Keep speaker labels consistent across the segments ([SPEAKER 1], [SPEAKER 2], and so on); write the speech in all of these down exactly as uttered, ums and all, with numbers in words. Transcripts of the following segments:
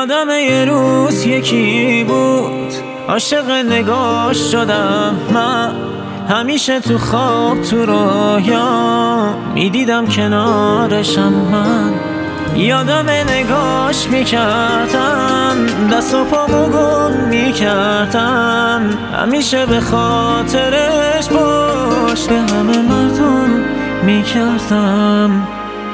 [SPEAKER 1] یادم یه روز یکی بود عاشق نگاش شدم من، همیشه تو خواب تو رویا میدیدم کنارشم من. یادم نگاش میکردم دست و پامو گم میکردم، همیشه به خاطرش پشت به همه مردم میکردم.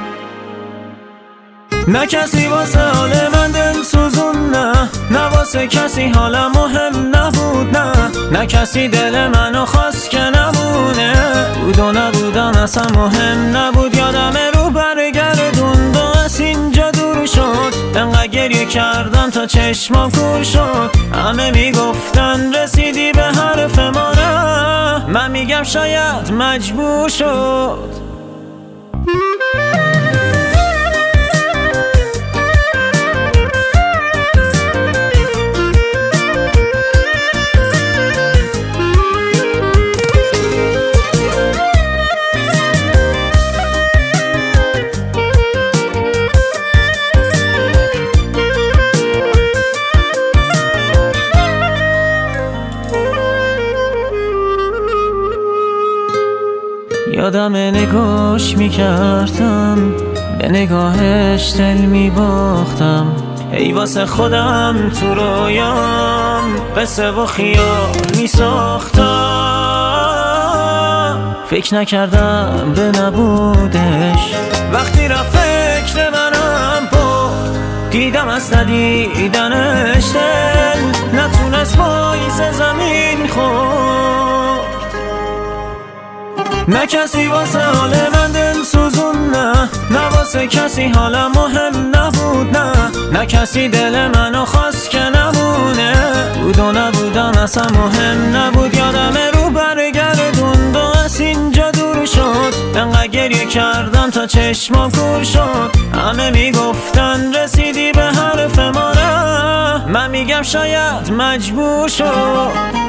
[SPEAKER 1] نه کسی واسه حال من دل سوزون، نه نه واسه کسی حالم مهم نبود، نه نه کسی دل منو خواست که نمونه، بود و نبودم اصلا مهم نبود. یادم رو برگردوند و از اینجا دور شد، انقدر گریه کردم تا چشمام کور شد. همه میگفتن رسیدی به حرف ما، نه من میگم شاید مجبور شد. یادم نگاش میکردم به نگاهش دل میباختم، ای واسه خودم تو رویام قصه و خیال میساختم. فکر نکردم به نبودش وقتی رفت فکر منم برد، دیدم از ندیدنش دل نتونست پاییز زمین خورد. نه کسی واسه حال من دل سوزون، نه نه واسه کسی حالم مهم نبود، نه نه کسی دل منو خواست که نمونه، بود و نبودم اصلا مهم نبود. یادم رو برگردوند و از اینجا دور شد، انقدر گریه کردم تا چشمام کور شد. همه میگفتن رسیدی به حرف ما، نه من میگم شاید مجبور شد.